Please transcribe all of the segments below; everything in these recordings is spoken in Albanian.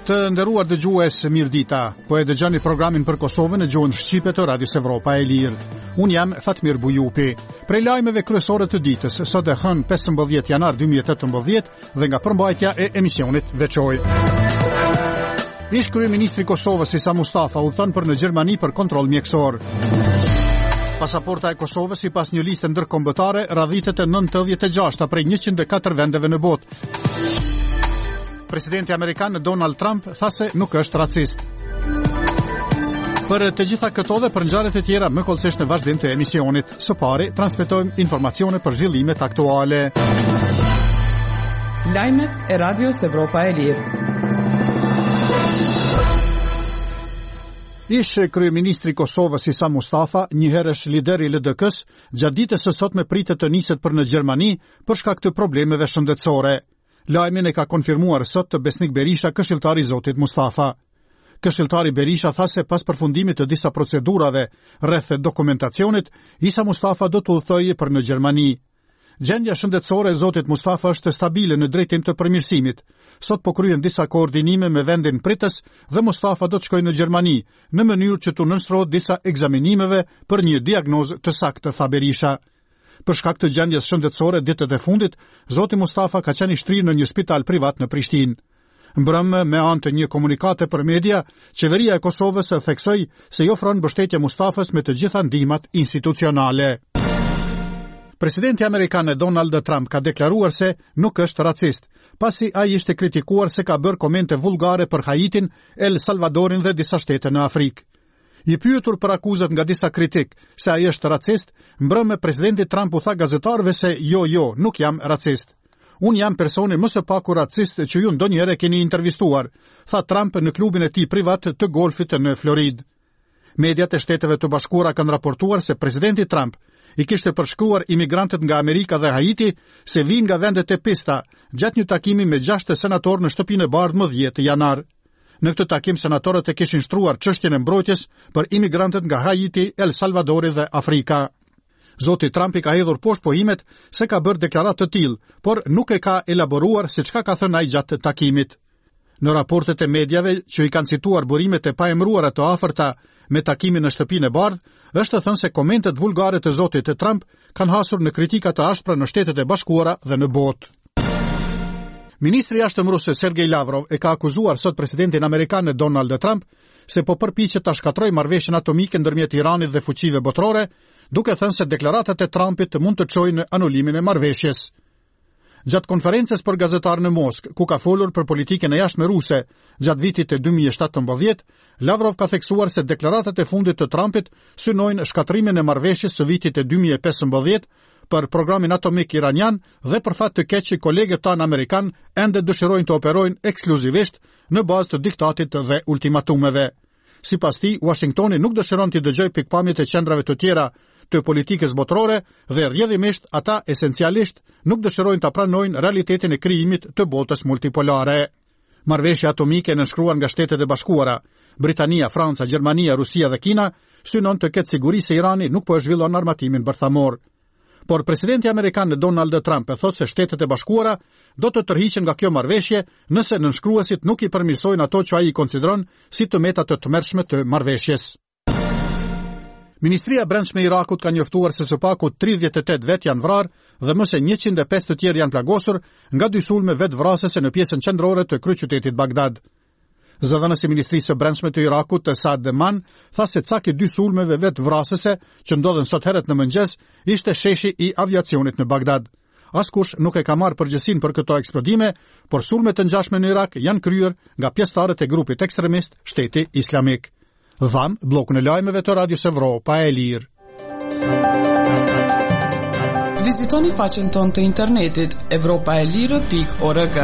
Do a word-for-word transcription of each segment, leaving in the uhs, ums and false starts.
Të nderuar dëgjues, mirëdita. Po e dëgjoni programin për Kosovën në gjuhën shqipe të Radios Evropa e Lirë. Un jam Fatmir Bujupi. Prej lajmeve kryesore të ditës, sot e hënë pesëmbëdhjetë janar dy mijë e tetëmbëdhjetë dhe nga përmbajtja e emisionit veçoj. Ish kryeministri i Kosovës Isa Mustafa udhton për në Gjermani për kontroll mjekësor. Pasaporta e Kosovës sipas një liste ndërkombëtare radhitet e nëntëdhjetë e gjashta prej njëqind e katër vendeve në botë. Presidenti amerikan Donald Trump tha se nuk është racist. Për të gjitha këto dhe për ngjarjet e tjera më kollësisht në vazhdim të emisionit. Së pari transmetojmë informacione për zhvillimet aktuale. Lajmet e Radios Evropa e Lirë. Ish kryeministri i Kosovës Isa Mustafa, njëherësh lider i L D K-s, gjatë ditës së sotme pritet të niset për në Gjermani për shkak të problemeve shëndetësore. Lajmin e ka konfirmuar sot të Besnik Berisha, këshilltari i Zotit Mustafa. Këshilltari Berisha tha se pas përfundimit të disa procedurave rreth dokumentacionit, Isa Mustafa do të udhtojë për në Gjermani. Gjendja shëndetësore e Zotit Mustafa është stabile në drejtim të përmirësimit. Sot po kryen disa koordinime me vendin pritës dhe Mustafa do të shkojë në Gjermani në mënyrë që të nënshtrohet disa ekzaminimeve për një diagnozë të saktë, tha Berisha. Për shkak të gjendjes shëndetësore ditët e fundit, Zoti Mustafa ka qenë i shtrirë në një spital privat në Prishtinë. Mbrëmë me anë të një komunikate për media, qeveria e Kosovës theksoi se i ofron mbështetje Mustafës me të gjitha ndihmat institucionale. Presidenti amerikan Donald Trump ka deklaruar se nuk është racist, pasi ai ishte kritikuar se ka bërë komente vulgare për Haitin, El Salvadorin dhe disa shtete në Afrikë. I pyetur për akuzat nga disa kritik se ai është racist, mbrëmë presidenti Trump u tha gazetarëve se jo, jo, nuk jam racist. Unë jam personi më së paku racist që ju ndonjëherë keni intervistuar, tha Trump në klubin e tij privat të golfit në Floridë. Mediat e Shteteve të Bashkuara kanë raportuar se presidenti Trump i kishte përshkruar imigrantët nga Amerika dhe Haiti se vinë nga vendet e pista, gjatë një takimi me gjashtë senatorë në shtëpinë e bardhë më dhjetë janar. Në këtë takim senatorët e kishin shtruar çështjen e mbrojtjes për imigrantët nga Haiti, El Salvadori dhe Afrika. Zoti Trump i ka hedhur poshtë pohimet se ka bërë deklaratë të tillë, por nuk e ka elaboruar se çka ka thënë ai gjatë takimit. Në raportet e medjave që i kanë cituar burimet e paemëruara të afërta me takimin në shtëpinë e bardhë, është thënë se komentet vulgare të zotit Trump kanë hasur në kritika të ashpra në Shtetet e Bashkuara dhe në botë. Ministri i jashtëm rus Sergej Lavrov e ka akuzuar sot presidentin amerikan Donald Trump se po përpiqet ta shkatërrojë marrëveshjen atomike ndërmjet Iranit dhe fuqive botërore, duke thënë se deklaratat e Trumpit mund të çojnë në anulimin e marrëveshjes. Gjatë konferencës për gazetarë në Moskë, ku ka folur për politikën e jashtme ruse gjatë vitit të dy mijë e shtatëmbëdhjetë, Lavrov ka theksuar se deklaratat e fundit të Trumpit synojnë shkatërimin e marrëveshjes së vitit të dy mijë e pesëmbëdhjetë për programin atomik iranian dhe për fat të keq që kolegët tanë amerikan ende dëshirojnë të operojnë ekskluzivisht në bazë të diktatit dhe ultimatumeve. Sipas tij, Washingtoni nuk dëshiron të dëgjojë pikpamjet e qendrave të tjera të politikës botërore dhe rrjedhimisht ata esencialisht nuk dëshirojnë ta pranojnë realitetin e krijimit të botës multipolare. Marrëveshja atomike nënshkruar nga Shtetet e Bashkuara, Britania, Franca, Gjermania, Rusia dhe Kina synon të ketë siguri se Irani nuk po e zhvillon armatimin bërthamor. Por presidenti amerikan Donald Trump e thotë se Shtetet e Bashkuara do të tërhiqen nga kjo marrëveshje nëse nënshkruesit nuk i përmirësojnë ato që ai i konsideron si të meta të tmerrshme të marrëveshjes. Ministria e Brendshme e Irakut ka njoftuar se së paku tridhjetë e tetë vet janë vrarë dhe më se njëqind e pesë të tjerë janë plagosur nga dy sulme vetvrasëse në pjesën qendrore të kryeqytetit Bagdad. Zëdhënësi i Ministrisë së Brendshme të Irakut, Saad Deman, tha se caki dy sulmeve vetvrasëse që ndodhen sot herët në mëngjes ishte sheshi i aviacionit në Bagdad. Askush nuk e ka marrë përgjegjësinë për këto eksplodime, por sulmet të ngjashme në Irak janë kryer nga pjesëtarët e grupit ekstremist Shteti Islamik. Dham, blokun e lajmeve të Radios Evropa e Lirë. Vizitoni faqen tonë të internetit evropaelire pikë org.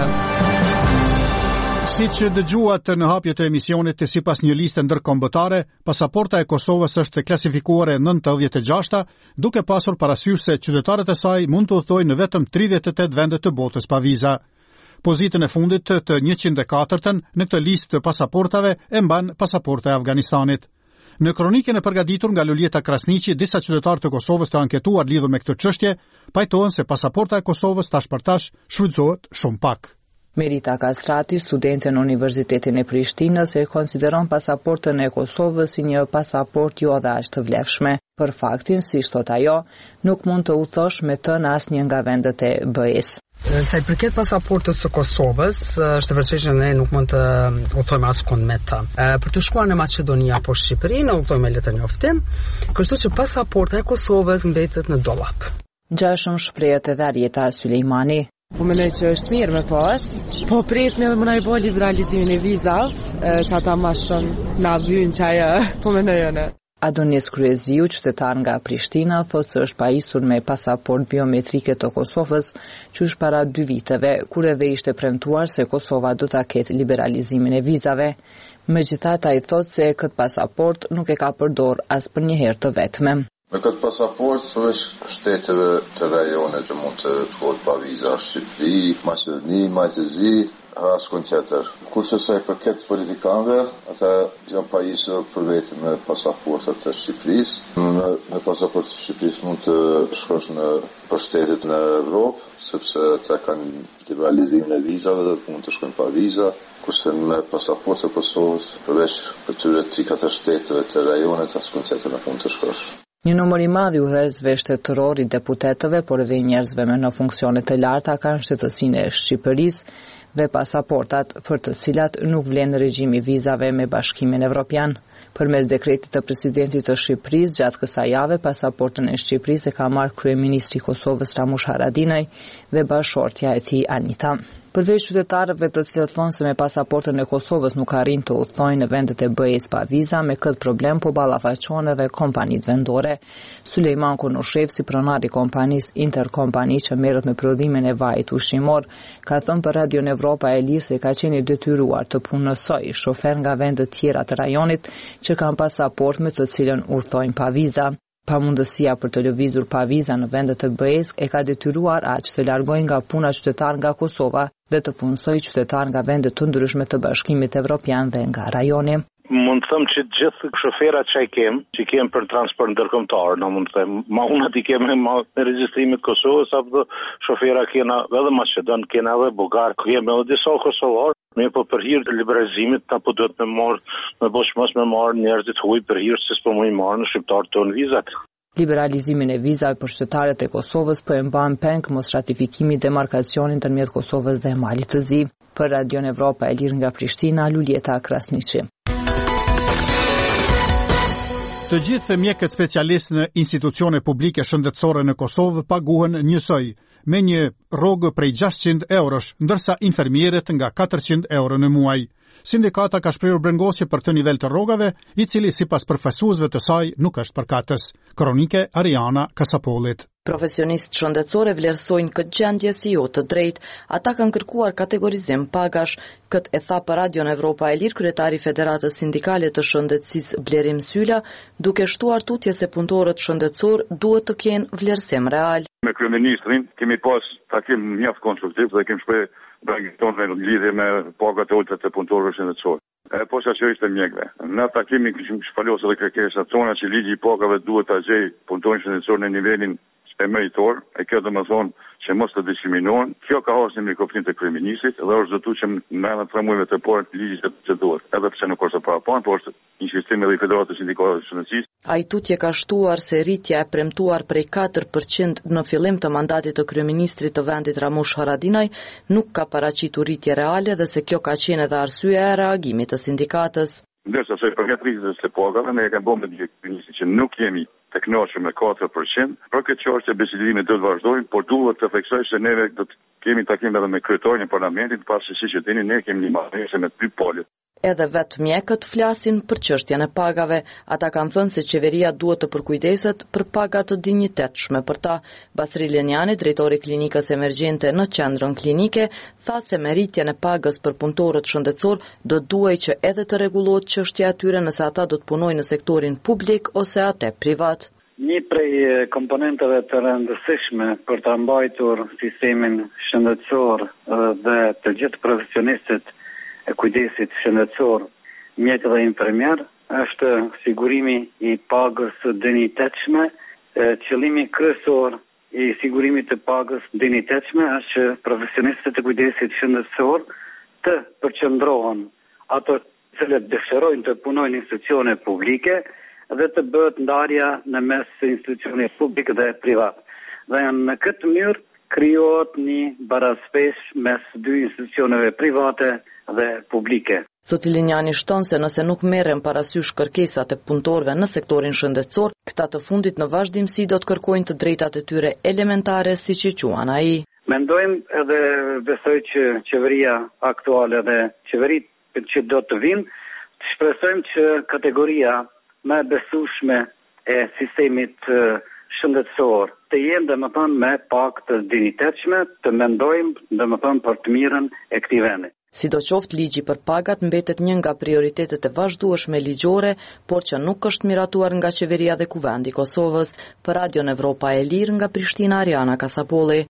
Si që dëgjuat në hapje të emisionit, sipas një liste ndërkombëtare, pasaporta e Kosovës është klasifikuar e nëntëdhjetë e gjashta, duke pasur parasysh se qytetarët e saj mund të udhtojnë në vetëm tridhjetë e tetë vende të botës pa viza. Pozitën e fundit të njëqind e katërtën në këtë listë të pasaportave e mban pasaporta e Afganistanit. Në kronikën e përgatitur nga Luljeta Krasniqi, disa qytetarë të Kosovës të anketuar lidhur me këtë çështje pajtohen se pasaporta e Kosovës tash për tash shfrytëzohet shumë pak. Merita Kastrati, studente në Universitetin e Prishtinës, e konsideron pasaportën e Kosovës si një pasaport jo dhe aq të vlefshme. Për faktin, si thot ajo, nuk mund të udhëtosh me të në asnjë nga vendet e B E-s. Sa i përket pasaportës së Kosovës, është vërtet që ne nuk mund të udhëtojmë askund me të. Për të shkuar në Maqedoni apo Shqipëri, ne udhëtojmë me letër njoftim, kështu që pasaporta e Kosovës mbetet në dollap. Gjashëm shprehet edhe Arjeta Sulejmani. Po mendoj që është mirë me pas, po presim edhe më na i bëj liberalizimin e vizave, që ata më shumë na vijnë çaja, po mendoj ne. Adonis Kryeziu, qytetar nga Prishtina, thotë se është pajisur me pasaport biometrike të Kosovës, që është para dy viteve, kur edhe ishte premtuar se Kosova do ta ketë liberalizimin e vizave. Megjithatë, ai thotë se këtë pasaport nuk e ka përdor as për një herë të vetme. Me këtë pasaport, përveç shteteve të rajonit që mund të shkohet pa viza, Shqipëri, Maqedoni, Majtëzi, askund tjetër. Kurse sa i përket politikanëve, ata janë pajisur për vetë me pasaportat të Shqipërisë. Me, me pasaportat të Shqipërisë mund të shkosh në për shtetet në Evropë, sepse ata kanë liberalizimin e vizave dhe mund të shkojnë pa viza. Kurse me pasaportat e Kosovës, përveç këtyre tre-katër shteteve të rajonit, askund tjetër nuk mund të shkosh. Një numër i madh i udhëheqësve shtetëror i deputetëve, por edhe njerëzve me në funksione të larta kanë shtetësinë e Shqipërisë dhe pasaportat për të cilat nuk vlen regjimi vizave me Bashkimin Evropian. Përmes dekretit të presidentit të Shqipërisë gjatë kësaj jave, pasaportën e Shqipërisë e ka marrë kryeministri i Kosovës Ramush Haradinaj dhe bashortja e tij Anita. Përveç qytetarëve të cilët thonë se me pasaportën e Kosovës nuk arrin të udhtojnë në vendet e B E-s pa viza, me këtë problem po ballafaqohen edhe kompanitë vendore. Sulejman Konushev, si pronar i kompanisë Interkompani që merret me prodhimin e vajit ushqimor, ka thënë për Radion Evropa e Lirë se ka qenë i detyruar të punësoj shofer nga vende të tjera të rajonit që kanë pasaport me të cilën udhtojnë pa viza. Pamundësia për të lëvizur pa viza në vendet e B E-s e ka detyruar aq të largojë nga puna qytetar nga Kosova dhe të punësoj qytetar nga vende të ndryshme të Bashkimit Evropian dhe nga rajoni. Mund të them që gjithë shoferat që i kem, që i kem për transport ndërkombëtar, na mund të them, ma unat i kem me regjistrimit Kosovës, apo shofera kena edhe Maqedon, kena edhe Bugar, kemi edhe disa kosovar, me po për hir të liberalizimit, ta po duhet me marr, me bosh mos me marr njerëzit huaj për hir se s'po më i marrën shqiptarët tonë vizat. Liberalizimin e vizave për qytetarët e Kosovës po e mban peng mos ratifikimi demarkacionin ndërmjet Kosovës dhe Malit të Zi. Për Radion Evropa e Lirë nga Prishtina, Luljeta Krasniqi. Të gjithë mjekët specialistë në institucione publike shëndetësore në Kosovë paguhen njësoj, me një rrogë prej gjashtëqind eurosh, ndërsa infermierët nga katërqind euro në muaj. Sindikata ka shprehur brengosje për të nivel të rrogave, i cili sipas përfaqësuesve të saj nuk është përkatës. Kronike Ariana Kasapolit. Profesionistë shëndetësore vlerësojnë këtë gjendje si jo të drejtë. Ata kanë kërkuar kategorizim pagash. Këtë e tha për Radion Evropa e Lirë kryetari i Federatës Sindikale të Shëndetësisë Blerim Sylla, duke shtuar tutje se punëtorët shëndetësor duhet të kenë vlerësim real. Me kryeministrin kemi pas takim mjaft konstruktiv dhe kemi shpreh brengton në lidhje me pagat e ulta të punëtorëve shëndetësor. E posa që ishte mjekve. Në takimin kishim shpalosur edhe kërkesat tona që ligji i pagave duhet ta gjejë punëtorin shëndetësor në nivelin e meritor, e kjo do të thonë që mos të diskriminohen. Kjo ka hasur në kuptim të kryeministrit dhe është zotu që në tre muajve të parë ligji që duhet. Edhe pse nuk është para pan, por është një sistem edhe i Federatës Sindikale të Shëndetësisë. Ai tutje ka shtuar se rritja e premtuar prej katër përqind në fillim të mandatit të kryeministrit të vendit Ramush Haradinaj nuk ka paraqitur rritje reale dhe se kjo ka qenë edhe arsyeja e reagimit të sindikatës. Ndërsa se përket rritjes së pagave, ne e kemi bënë me kryeministrin që nuk jemi të kënaqur me katër përqind. Për këtë çështje bisedimi do të vazhdojmë, por duhet të theksoj se ne do të kemi takim edhe me kryetarin e parlamentit, pasi siç e dini ne kemi një marrëdhënie me dy palët. Edhe vetë mjekët flasin për çështjen e pagave. Ata kanë thënë se qeveria duhet të përkujdeset për paga të dinjitetshme për ta. Basri Lenjani, drejtori i klinikës emergjente në qendrën klinike, tha se me rritjen e pagës për punëtorët shëndetësor do duhej që edhe të rregullohet çështja e tyre nëse ata do të punojnë në sektorin publik ose atë privat. Një prej komponenteve të rëndësishme për të mbajtur sistemin shëndetësor dhe të gjithë profesionistët e kujdesit shëndetësor, mjekë dhe infermier, është sigurimi i pagës së dinjitetshme. Qëllimi kryesor i sigurimit të pagës dinjitetshme është që profesionistët e kujdesit shëndetësor të përqendrohen ato që dëshirojnë të punojnë në institucione publike dhe të bëhet ndarja në mes institucioneve publike dhe privat. Dhe në këtë mënyrë krijohet një baraspes mes dy institucioneve private dhe publike. Sotilinjani shton se nëse nuk merren parasysh kërkesat e punëtorëve në sektorin shëndetësor, këta të fundit në vazhdimsi do të kërkojnë të drejtat e tyre elementare, siç i quan ai. Mendojmë edhe besoj që qeveria aktuale dhe qeveritë që do të vinë, të shpresojmë që kategoria më e besueshme e sistemit shëndetësor të jenë domethënë me pak të dinjitetshme, të mendojmë domethënë për të mirën e këtij vendi. Sidoqoftë, ligji për pagat mbetet një nga prioritetet e vazhdueshme ligjore, por që nuk është miratuar nga qeveria dhe Kuvendi i Kosovës. Për Radion Evropa e Lirë nga Prishtina, Ariana Kasapolli.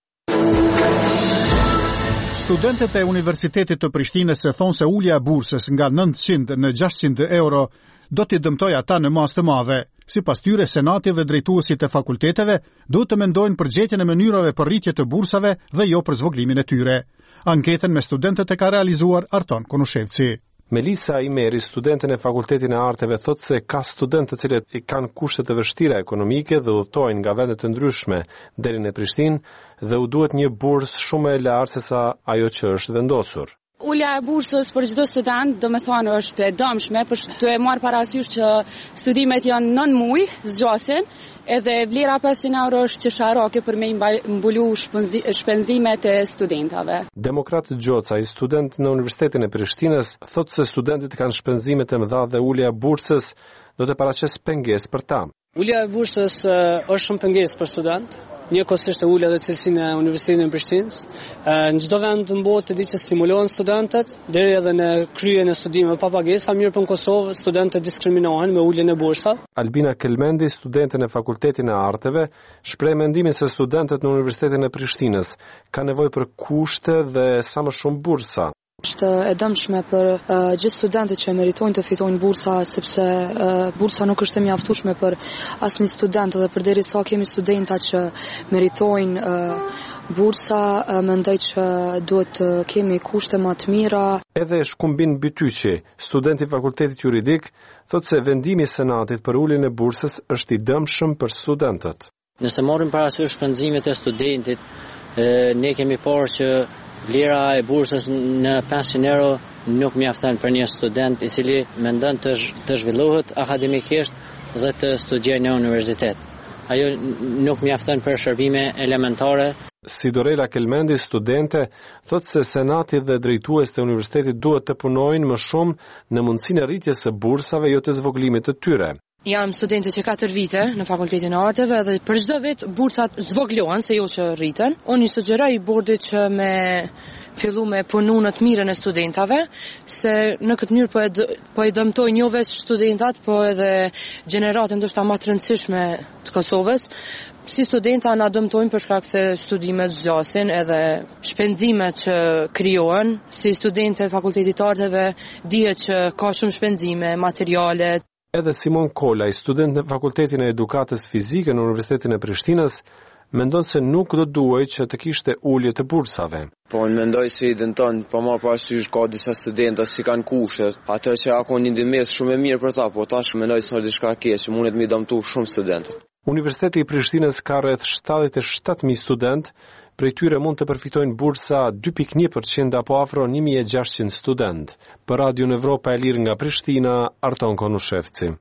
Studentët e Universitetit të Prishtinës e thonë se ulja e bursës nga nëntëqind në gjashtëqind euro do t'i dëmtoj ata në masë të madhe. Sipas tyre, senati dhe drejtuesit e fakulteteve duhet të mendojnë për gjetjen e mënyrave për rritje të bursave dhe jo për zvoglimin e tyre. Anketën me studentët e ka realizuar Arton Konushevci. Melisa Imeri, studenten e Fakultetin e Arteve, thot se ka studentë të cilët i kanë kushte të vështira ekonomike dhe udhtojnë nga vende të ndryshme deri në Prishtinë dhe u duhet një bursë shumë e lartë se sa ajo që është vendosur. Ulja e bursës për çdo student, do të thonë, është e dëmshme, për të marrë parasysh që studimet janë nën muaj, zgjasin, edhe vlera pesëqind euro është qesharake për me mbulu shpenzimet e studentave. Demokrat Gjoca, i student në Universitetin e Prishtinës, thot se studentët kanë shpenzimet e mëdha dhe ulja e bursës do të paraqesë pengesë për ta. Ulja e bursës uh, është shumë pengesë për student. Një kosisht e ulja dhe cilësinë e Universitetit në Prishtinës. Në çdo vend në botë di që stimulohen studentët, deri edhe në kryen e studimeve pa pagesë, mirë për në Kosovë studentët diskriminohen me uljen e bursave. Albina Kelmendi, studente në Fakultetin e Arteve, shpreh mendimin se studentët në Universitetin e Prishtinës kanë nevojë për kushte dhe sa më shumë bursa. Është e dëmshme për uh, gjithë studentët që meritojnë të fitojnë bursa, sepse uh, bursa nuk është e mjaftueshme për asnjë student, dhe përderisa kemi studenta që meritojnë uh, bursa, uh, mendoj që duhet të uh, kemi kushte më të mira. Edhe Shkumbin Bytyqi, student i Fakultetit Juridik, thotë se vendimi i Senatit për uljen e bursës është i dëmshëm për studentët. Nëse marrim parasysh shpenzimet e studentit, e, ne kemi parë që vlera e bursës në pesëqind euro nuk mjafton për një student i cili mendon të, të zhvillohet akademikisht dhe të studiojë në universitet. Ajo nuk mjafton për shërbime elementare. Si Dorela Kelmendi, studente, thotë se senati dhe drejtuesit e universitetit duhet të punojnë më shumë në mundësinë e rritjes së bursave, jo të zvoglimit të tyre. Jam studente që katër vite në Fakultetin e Arteve dhe për çdo vit bursat zvoglohen, se jo që rriten. Unë i sugjeroj bordit që me fillu me punu në të mirën e studentave, se në këtë mënyrë po e, po e dëmtojnë jo vetëm studentat, po edhe gjeneratën ndoshta më të rëndësishme të Kosovës. Si studenta na dëmtojnë për shkak se studimet zgjasin edhe shpenzimet që krijohen. Si studente e Fakultetit të Arteve dihet që ka shumë shpenzime, materiale. Edhe Simon Kolaj, student në Fakultetin e Edukatës Fizike në Universitetin e Prishtinës, mendon se nuk do duhej që të kishte ulje të bursave. Po në mendoj se i dënton, po marr parasysh ka disa studentë që kanë kushte, atë që ako një ndërmjet shumë e mirë për ta, po tash mendoj se është diçka e keq, që mundet më dëmtu shumë studentët. Universiteti i Prishtinës ka rreth shtatëdhjetë e shtatë mijë student, prej tyre mund të përfitojnë bursa dy pikë një përqind apo afro një mijë e gjashtëqind student. Për Radion Evropa e Lirë nga Prishtina, Arton Konushevci.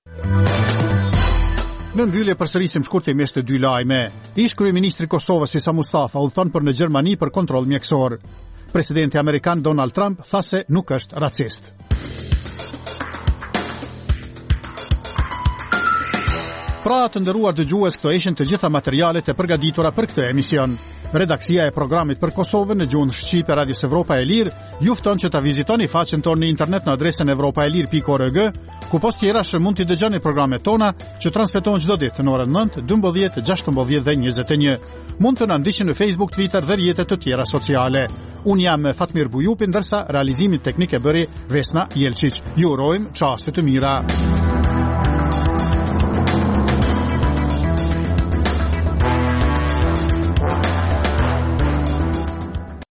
Në mbyllje përsërisim shkurtimisht të dy lajme. Ish kryeministri i Kosovës Isa Mustafa udhton për në Gjermani për kontroll mjekësor. Presidenti amerikan Donald Trump tha se nuk është racist. Pra të nderuar dëgjues, këto ishin të gjitha materialet e përgatitura për këtë emision. Redaksia e programit për Kosovën në gjuhën shqipe Radios Evropa e Lirë ju fton që ta vizitoni faqen tonë në internet në adresën evropaelir pikë org, ku post tjerash mund t'i dëgjoni programet tona që transmetohen çdo ditë në orën nëntë, dymbëdhjetë, gjashtëmbëdhjetë dhe njëzet e një. Mund të na ndiqni në Facebook, Twitter dhe rrjetet të tjera sociale. Unë jam Fatmir Bujupi, ndërsa realizimin teknik e bëri Vesna Jelčić. Ju urojmë çaste të mira.